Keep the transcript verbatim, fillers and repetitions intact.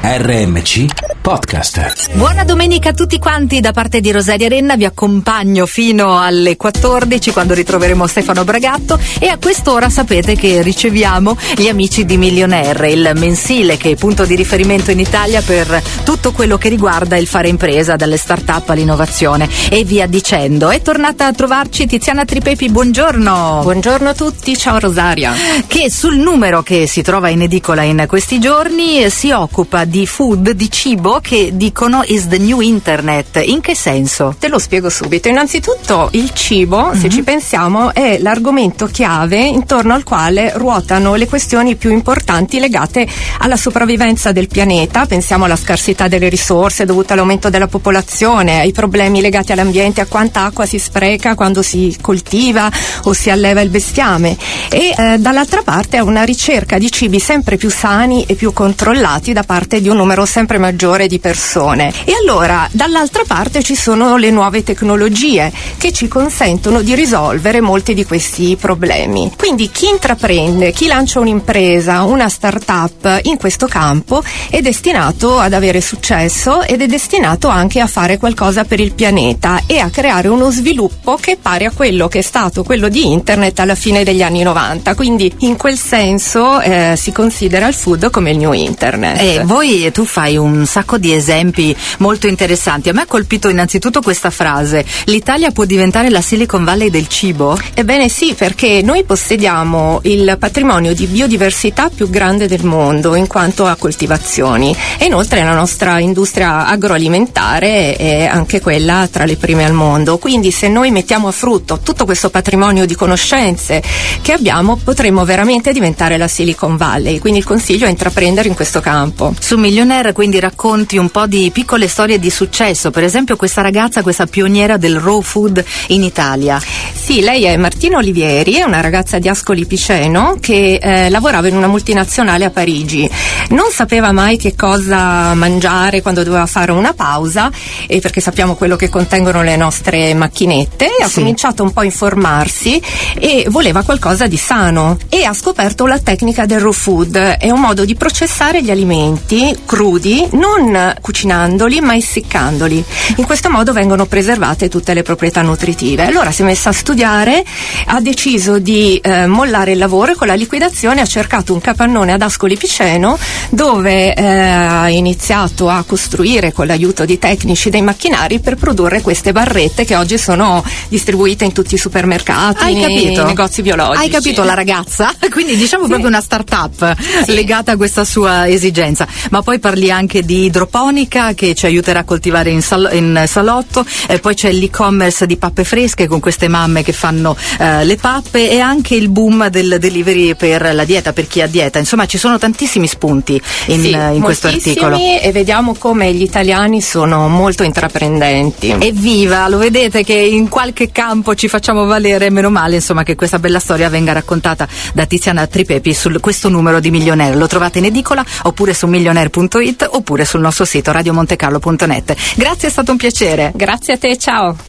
R M C Podcast. Buona domenica a tutti quanti da parte di Rosaria Renna, vi accompagno fino alle quattordici quando ritroveremo Stefano Bragatto e a quest'ora sapete che riceviamo gli amici di Millionaire, il mensile che è punto di riferimento in Italia per tutto quello che riguarda il fare impresa, dalle start-up all'innovazione e via dicendo. È tornata a trovarci Tiziana Tripepi, buongiorno. Buongiorno a tutti, ciao Rosaria. Che sul numero che si trova in edicola in questi giorni si occupa di food, di cibo, che dicono is the new internet. In che senso? Te lo spiego subito. Innanzitutto il cibo, mm-hmm. se ci pensiamo, è l'argomento chiave intorno al quale ruotano le questioni più importanti legate alla sopravvivenza del pianeta. Pensiamo alla scarsità delle risorse dovuta all'aumento della popolazione, ai problemi legati all'ambiente, a quanta acqua si spreca quando si coltiva o si alleva il bestiame, e eh, dall'altra parte è una ricerca di cibi sempre più sani e più controllati da parte di un numero sempre maggiore di persone. E allora dall'altra parte ci sono le nuove tecnologie che ci consentono di risolvere molti di questi problemi. Quindi chi intraprende, chi lancia un'impresa, una start-up in questo campo è destinato ad avere successo ed è destinato anche a fare qualcosa per il pianeta e a creare uno sviluppo che è pari a quello che è stato quello di internet alla fine degli anni novanta. Quindi in quel senso eh, si considera il food come il new internet. E voi, tu fai un sacco di esempi molto interessanti. A me ha colpito innanzitutto questa frase: l'Italia può diventare la Silicon Valley del cibo? Ebbene sì, perché noi possediamo il patrimonio di biodiversità più grande del mondo in quanto a coltivazioni, e inoltre la nostra industria agroalimentare è anche quella tra le prime al mondo. Quindi se noi mettiamo a frutto tutto questo patrimonio di conoscenze che abbiamo, potremmo veramente diventare la Silicon Valley. Quindi il consiglio è intraprendere in questo campo. Su Millionaire quindi racconti un po' di piccole storie di successo, per esempio questa ragazza, questa pioniera del raw food in Italia. Sì, lei è Martina Olivieri, è una ragazza di Ascoli Piceno che eh, lavorava in una multinazionale a Parigi. Non sapeva mai che cosa mangiare quando doveva fare una pausa, e perché sappiamo quello che contengono le nostre macchinette, e ha sì. cominciato un po' a informarsi e voleva qualcosa di sano, e ha scoperto la tecnica del raw food. È un modo di processare gli alimenti crudi, non cucinandoli ma essiccandoli. In questo modo vengono preservate tutte le proprietà nutritive. Allora si è messa a studiare, ha deciso di eh, mollare il lavoro, e con la liquidazione ha cercato un capannone ad Ascoli Piceno dove eh, ha iniziato a costruire, con l'aiuto di tecnici, dei macchinari per produrre queste barrette che oggi sono distribuite in tutti i supermercati, Hai nei capito? negozi biologici. Hai capito la ragazza? Quindi diciamo sì. proprio una start-up sì. legata a questa sua esigenza. Ma poi parli anche di idroponica che ci aiuterà a coltivare in, sal- in salotto, e poi c'è l'e-commerce di pappe fresche con queste mamme che fanno eh, le pappe, e anche il boom del delivery per la dieta, per chi ha dieta. Insomma, ci sono tantissimi spunti in, sì, in questo articolo. E vediamo come gli italiani sono molto intraprendenti. Evviva, lo vedete che in qualche campo ci facciamo valere, meno male insomma che questa bella storia venga raccontata da Tiziana Tripepi su questo numero di Millionaire. Lo trovate in edicola oppure su millionaire punto it oppure sul nostro sito radio monte carlo punto net. Grazie, è stato un piacere. Grazie a te, ciao.